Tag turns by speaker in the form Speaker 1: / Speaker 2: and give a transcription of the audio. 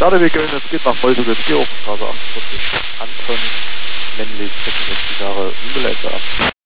Speaker 1: Stadeweg, es geht nach Holzwitz, Georgenstraße 48. Anton, männlich, 66 Jahre, Müller.